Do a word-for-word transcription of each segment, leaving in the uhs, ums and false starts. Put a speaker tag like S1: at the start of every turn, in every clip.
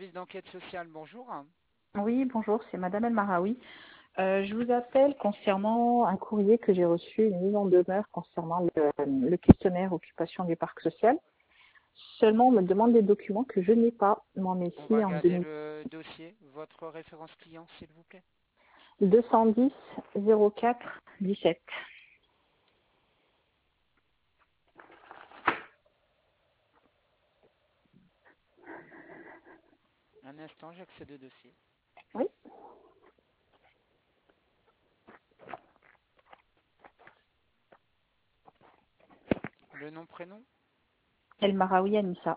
S1: service d'enquête sociale, bonjour.
S2: Oui, bonjour, c'est Madame El Maraoui. Euh, je vous appelle concernant un courrier que j'ai reçu, une mise en demeure concernant le, le questionnaire occupation du parc social. Seulement, on me demande des documents que je n'ai pas. M'en
S1: On va
S2: ici en
S1: regarder le dossier. Votre référence client, s'il vous plaît.
S2: deux cent dix zéro quatre dix-sept.
S1: Un instant, j'accède au dossier.
S2: Oui,
S1: Le nom, prénom?
S2: El Maraoui Anissa.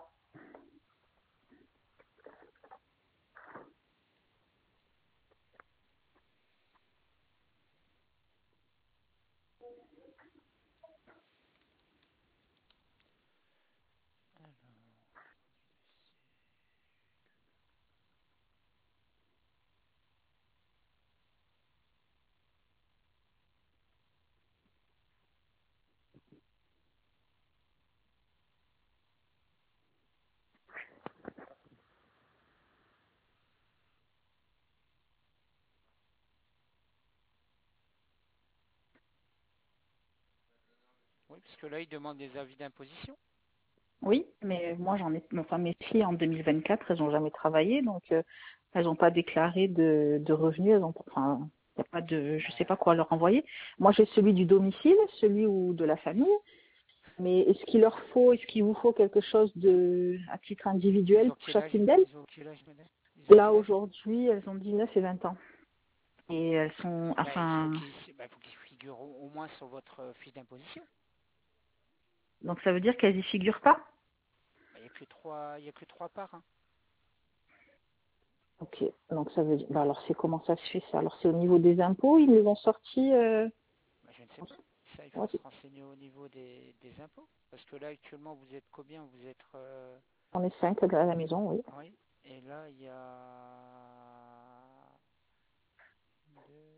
S1: Oui, parce que là, il demande des avis d'imposition.
S2: Oui, mais moi j'en ai, enfin mes filles en deux mille vingt-quatre, elles n'ont jamais travaillé, donc euh, elles n'ont pas déclaré de, de revenus, elles ont, enfin, y a pas de, je sais pas quoi leur envoyer. Moi j'ai celui du domicile, celui ou de la famille. Mais est-ce qu'il leur faut, est-ce qu'il vous faut quelque chose de à titre
S1: Ils
S2: individuel
S1: ont
S2: pour
S1: quel âge?
S2: chacune d'elles?
S1: Ils ont quel âge, madame? Ils ont
S2: Là
S1: quel âge?
S2: aujourd'hui, elles ont dix-neuf et vingt ans. Et elles sont,
S1: Bah, il faut
S2: enfin,
S1: qu'ils bah, faut qu'ils figurent au, au moins sur votre euh, fiche d'imposition.
S2: donc ça veut dire qu'elles y figurent pas?
S1: Bah, il n'y a que trois, il y a que trois parts, hein.
S2: Ok, donc ça veut dire, bah alors c'est comment ça se fait ça? Alors c'est au niveau des impôts, ils les ont sortis. Euh...
S1: Bah, je ne sais pas. Ça, il faut
S2: ouais,
S1: se renseigner au niveau des, des impôts. Parce que là, actuellement, vous êtes combien? Vous êtes... euh,
S2: on est cinq à la maison, oui.
S1: Oui. Et là, il y a... deux-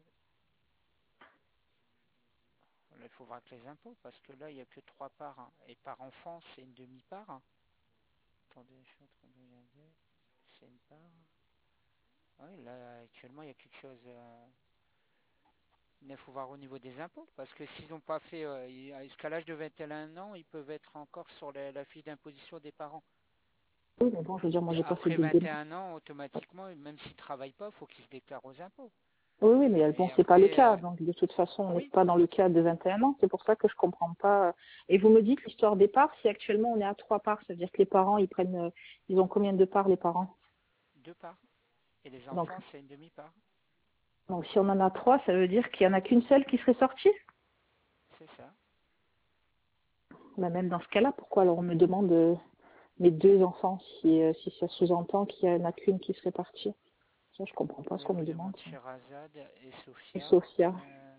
S1: Là, il faut voir avec les impôts. Parce que là, il n'y a que trois parts, hein. Et par enfant, c'est une demi-part, hein. Attendez, je suis en train de regarder. C'est une part. Oui, là, actuellement, il y a quelque chose... euh, Il faut voir au niveau des impôts. Parce que s'ils n'ont pas fait... euh, ils- jusqu'à l'âge de vingt et un ans, ils peuvent être encore sur la, la fiche d'imposition des parents.
S2: Oui, mais bon, je veux dire, moi
S1: Mais
S2: j'ai pas fait
S1: après
S2: de
S1: vingt et
S2: démarche.
S1: un ans, automatiquement, même s'ils ne travaillent pas, il faut qu'ils se déclarent aux impôts.
S2: Oui, oui, mais bon,
S1: Et
S2: c'est pas le
S1: après,
S2: cas.
S1: euh,
S2: Donc de toute façon, on n'est
S1: oui,
S2: pas dans le cas de vingt et un ans. C'est pour ça que je comprends pas. Et vous me dites l'histoire des parts. Si actuellement on est à trois parts, ça veut dire que les parents, ils prennent, euh, ils ont combien de parts les parents?
S1: deux parts. Et les
S2: Donc,
S1: enfants, c'est une demi-part.
S2: donc si on en a trois, ça veut dire qu'il y en a qu'une seule qui serait sortie.
S1: C'est ça.
S2: Bah, même dans ce cas-là, pourquoi alors on me demande euh, mes deux enfants si, euh, si ça sous-entend qu'il y en a qu'une qui serait partie? Ça, je comprends pas ce
S1: Je
S2: qu'on me
S1: vous
S2: demande.
S1: demande Sherazade et
S2: Et
S1: Sophia.
S2: Sophia,
S1: Euh,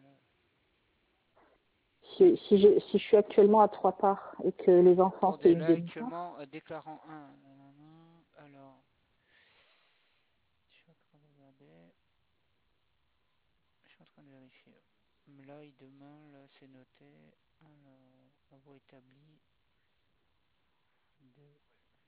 S2: si, si, je, si je suis actuellement à trois parts et que les enfants c'est
S1: attendez,
S2: une
S1: là,
S2: demi-part,
S1: actuellement, euh, déclarant un. Alors, je suis en train de regarder. Je suis en train de vérifier. Là, il demande, là, c'est noté. Alors, travaux établis. De...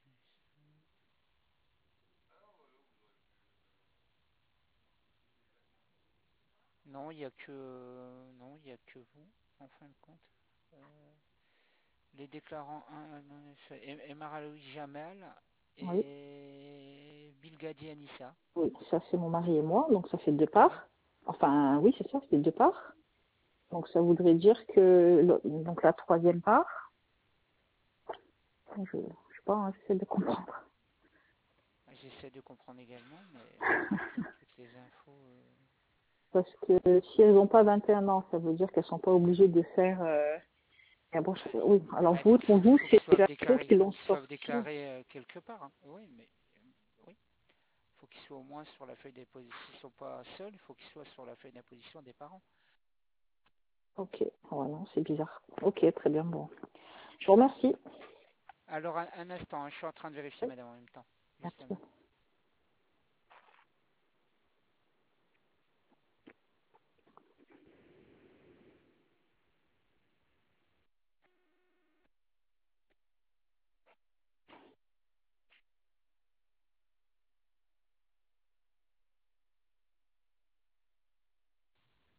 S1: Non, il n'y a que non, il y a que vous, en fin de compte. Euh, les déclarants un, Emar Aloui Jamal
S2: oui,
S1: et Bilgadi Anissa.
S2: oui, ça c'est mon mari et moi, donc ça fait deux
S1: Oui.
S2: parts. Enfin, oui, c'est ça, c'est deux parts. Donc ça voudrait dire que le- donc la troisième part, je, je sais pas, hein, j'essaie de comprendre.
S1: J'essaie de comprendre également, mais bon, toutes les infos. euh,
S2: Parce que si elles n'ont pas vingt et un ans, ça veut dire qu'elles sont pas obligées de faire. Euh... ah bon, je- oui. Alors
S1: bah, il
S2: vous,
S1: faut,
S2: pour
S1: faut,
S2: vous,
S1: faut qu'ils
S2: c'est
S1: soient
S2: les impôts
S1: déclarés,
S2: qui
S1: faut
S2: l'ont
S1: qu'ils soient
S2: sorti.
S1: déclarés euh, quelque part, hein. Oui, mais euh, oui, faut qu'ils soient au moins sur la feuille d'imposition. S'ils ne sont pas seuls, il faut qu'ils soient sur la feuille d'imposition des parents.
S2: Ok, voilà, c'est bizarre. Ok, très bien, bon. Je vous remercie.
S1: Alors un, un instant, hein, je suis en train de vérifier,
S2: Oui,
S1: madame, en même temps. Juste un
S2: merci.
S1: instant.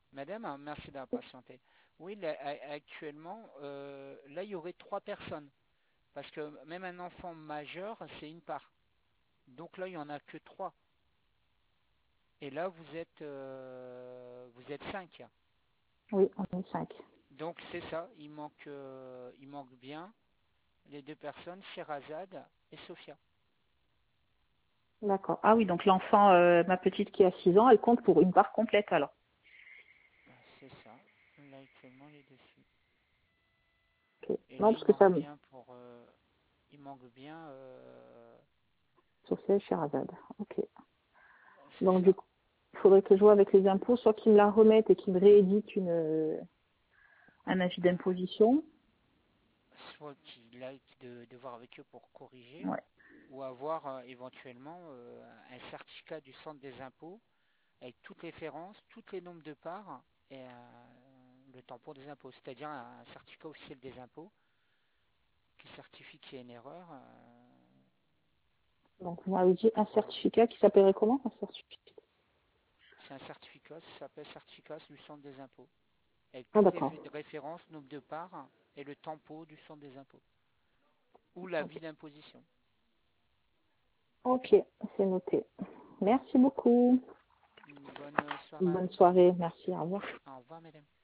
S1: Madame, hein, merci d'avoir patienté. Oui, là, a- actuellement, euh, là, il y aurait trois personnes. Parce que même un enfant majeur, c'est une part. Donc là, il n'y en a que trois. Et là, vous êtes, euh, vous êtes cinq.
S2: Oui, on est cinq.
S1: Donc c'est ça, il manque, euh, il manque bien les deux personnes, Sherazade et Sophia.
S2: D'accord. Ah oui, donc l'enfant, euh, ma petite qui a six ans, elle compte pour une part complète alors.
S1: C'est ça. Là, actuellement, elle est dessus.
S2: Ok.
S1: Et là,
S2: Non,
S1: il
S2: parce que ça
S1: manque
S2: me...
S1: bien pour, euh, il manque bien, euh,
S2: Sophia et Sherazade. Ok.
S1: c'est
S2: Donc du
S1: ça.
S2: coup, il faudrait que je vois avec les impôts, soit qu'ils me la remettent et qu'ils me rééditent une, euh, un avis d'imposition.
S1: Soit qu'il aille de, de voir avec eux pour corriger,
S2: Ouais.
S1: ou avoir euh, éventuellement euh, un certificat du centre des impôts avec toutes les références, tous les nombres de parts et euh, le tampon des impôts, c'est-à-dire un certificat officiel des impôts qui certifie qu'il y a une erreur. euh,
S2: Donc vous m'avez dit un
S1: pour,
S2: certificat qui s'appellerait comment un certificat?
S1: c'est un certificat, ça s'appelle certificat du centre des impôts, avec
S2: Ah
S1: toutes les
S2: d'accord.
S1: références, nombre de parts et le tampon du centre des impôts, ou
S2: Ok.
S1: l'avis d'imposition.
S2: Ok, c'est noté. Merci beaucoup.
S1: Bonne soirée à
S2: Bonne
S1: vous.
S2: soirée. Merci. Au revoir.
S1: Au revoir, mesdames.